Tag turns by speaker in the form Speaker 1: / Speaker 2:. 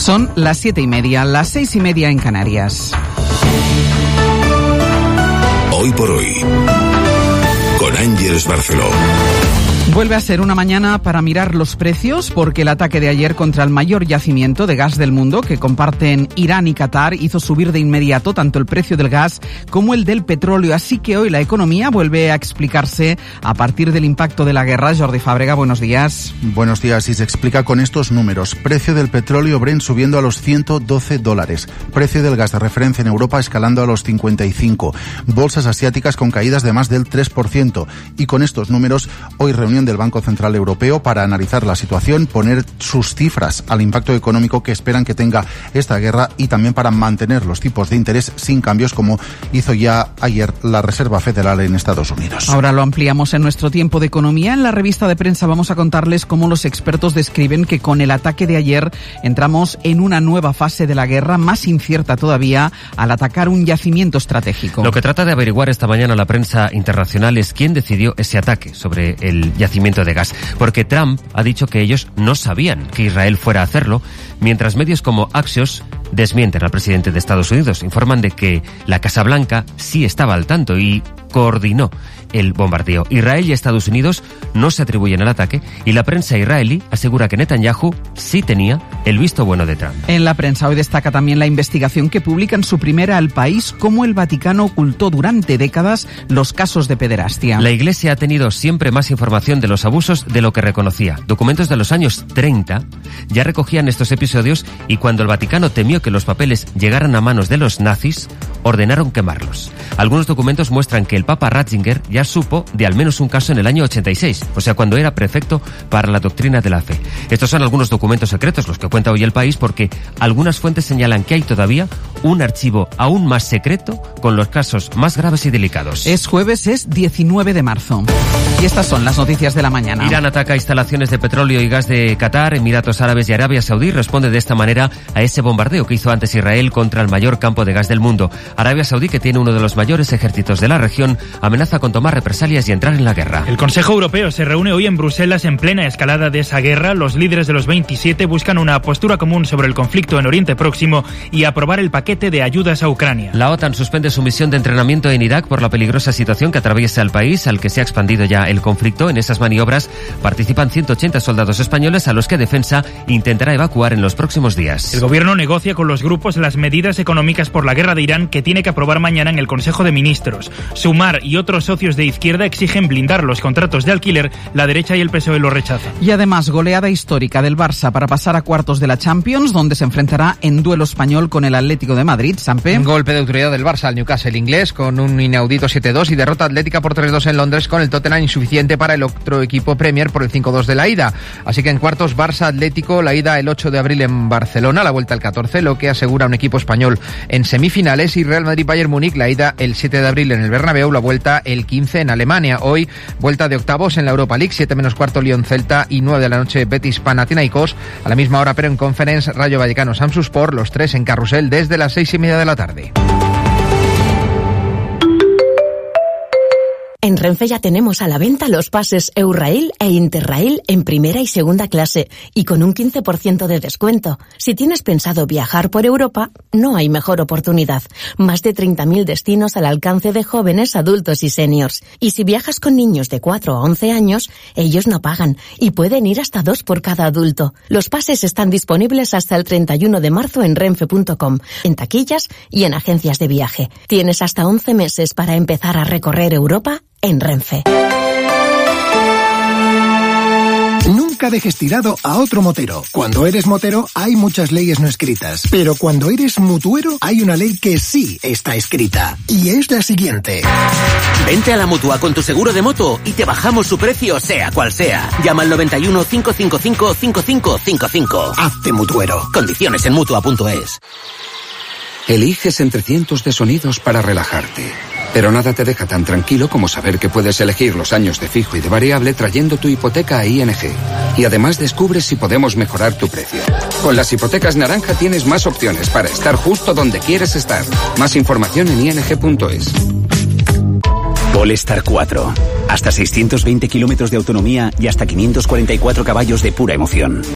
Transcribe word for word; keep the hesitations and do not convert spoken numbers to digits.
Speaker 1: Son las siete y media, las seis y media en Canarias.
Speaker 2: Hoy por hoy, con Ángeles Barceló.
Speaker 1: Vuelve a ser una mañana para mirar los precios, porque el ataque de ayer contra el mayor yacimiento de gas del mundo que comparten Irán y Qatar hizo subir de inmediato tanto el precio del gas como el del petróleo. Así que hoy la economía vuelve a explicarse a partir del impacto de la guerra. Jordi Fábrega, buenos días.
Speaker 3: Buenos días, y se explica con estos números. Precio del petróleo Brent subiendo a los ciento doce dólares. Precio del gas de referencia en Europa escalando a los cincuenta y cinco. Bolsas asiáticas con caídas de más del tres por ciento. Y con estos números, hoy reunión del Banco Central Europeo para analizar la situación, poner sus cifras al impacto económico que esperan que tenga esta guerra y también para mantener los tipos de interés sin cambios, como hizo ya ayer la Reserva Federal en Estados Unidos.
Speaker 1: Ahora lo ampliamos en nuestro tiempo de economía. En la revista de prensa vamos a contarles cómo los expertos describen que con el ataque de ayer entramos en una nueva fase de la guerra, más incierta todavía al atacar un yacimiento estratégico.
Speaker 4: Lo que trata de averiguar esta mañana la prensa internacional es quién decidió ese ataque sobre el yacimiento de gas, porque Trump ha dicho que ellos no sabían que Israel fuera a hacerlo, mientras medios como Axios desmienten al presidente de Estados Unidos, informan de que la Casa Blanca sí estaba al tanto y coordinó el bombardeo. Israel y Estados Unidos no se atribuyen al ataque y la prensa israelí asegura que Netanyahu sí tenía el visto bueno de Trump.
Speaker 1: En la prensa hoy destaca también la investigación que publica en su primera al país cómo el Vaticano ocultó durante décadas los casos de pederastia.
Speaker 4: La Iglesia ha tenido siempre más información de los abusos de lo que reconocía. Documentos de los años treinta ya recogían estos episodios y cuando el Vaticano temió que los papeles llegaran a manos de los nazis, ordenaron quemarlos. Algunos documentos muestran que el Papa Ratzinger ya supo de al menos un caso en el año ochenta y seis, o sea, cuando era prefecto para la doctrina de la fe. Estos son algunos documentos secretos, los que cuenta hoy El País, porque algunas fuentes señalan que hay todavía un archivo aún más secreto con los casos más graves y delicados.
Speaker 1: Es jueves, es diecinueve de marzo. Y estas son las noticias de la mañana.
Speaker 4: Irán ataca instalaciones de petróleo y gas de Qatar, Emiratos Árabes y Arabia Saudí responde de esta manera a ese bombardeo que hizo antes Israel contra el mayor campo de gas del mundo. Arabia Saudí, que tiene uno de los mayores ejércitos de la región, amenaza con tomar represalias y entrar en la guerra.
Speaker 5: El Consejo Europeo se reúne hoy en Bruselas en plena escalada de esa guerra. Los líderes de los veintisiete buscan una postura común sobre el conflicto en Oriente Próximo y aprobar el paquete de ayudas a Ucrania.
Speaker 4: La OTAN suspende su misión de entrenamiento en Irak por la peligrosa situación que atraviesa el país, al que se ha expandido ya el conflicto. En esas maniobras participan ciento ochenta soldados españoles a los que Defensa intentará evacuar en los próximos días.
Speaker 5: El gobierno negocia con los grupos las medidas económicas por la guerra de Irán que tiene que aprobar mañana en el Consejo de Ministros. Sumar y otros socios de izquierda exigen blindar los contratos de alquiler. La derecha y el P S O E lo rechazan.
Speaker 1: Y además, goleada histórica del Barça para pasar a cuartos de la Champions, donde se enfrentará en duelo español con el Atlético de Madrid. Sampe.
Speaker 6: Golpe de autoridad del Barça al Newcastle inglés con un inaudito siete dos y derrota atlética por tres dos en Londres, con el Tottenham insuficiente para el otro equipo Premier por el cinco dos de la ida. Así que en cuartos, Barça Atlético, la ida el ocho de abril en Barcelona, la vuelta el catorce, lo que asegura un equipo español en semifinales, y Real Madrid Bayern Múnich, la ida el siete de abril en el Bernabéu, la vuelta el quince en Alemania. Hoy, vuelta de octavos en la Europa League, siete menos cuarto Lyon Celta y nueve de la noche Betis Panathinaikos. A la misma hora, pero en Conference, Rayo Vallecano Samsunspor, los tres en carrusel desde las seis y media de la tarde.
Speaker 7: En Renfe ya tenemos a la venta los pases Eurail e Interrail en primera y segunda clase y con un quince por ciento de descuento. Si tienes pensado viajar por Europa, no hay mejor oportunidad. Más de treinta mil destinos al alcance de jóvenes, adultos y seniors. Y si viajas con niños de cuatro a once años, ellos no pagan y pueden ir hasta dos por cada adulto. Los pases están disponibles hasta el treinta y uno de marzo en renfe punto com, en taquillas y en agencias de viaje. Tienes hasta once meses para empezar a recorrer Europa en Renfe.
Speaker 8: Nunca dejes tirado a otro motero. Cuando eres motero hay muchas leyes no escritas, pero cuando eres mutuero hay una ley que sí está escrita, y es la siguiente.
Speaker 9: Vente a la Mutua con tu seguro de moto y te bajamos su precio sea cual sea. Llama al noventa y uno, cinco cinco cinco, cinco cinco cinco cinco.
Speaker 8: Hazte mutuero.
Speaker 9: Condiciones en mutua punto es.
Speaker 10: Eliges entre cientos de sonidos para relajarte. Pero nada te deja tan tranquilo como saber que puedes elegir los años de fijo y de variable trayendo tu hipoteca a I N G. Y además descubres si podemos mejorar tu precio. Con las hipotecas naranja tienes más opciones para estar justo donde quieres estar. Más información en i n g punto es.
Speaker 11: Polestar cuatro. Hasta seiscientos veinte kilómetros de autonomía y hasta quinientos cuarenta y cuatro caballos de pura emoción.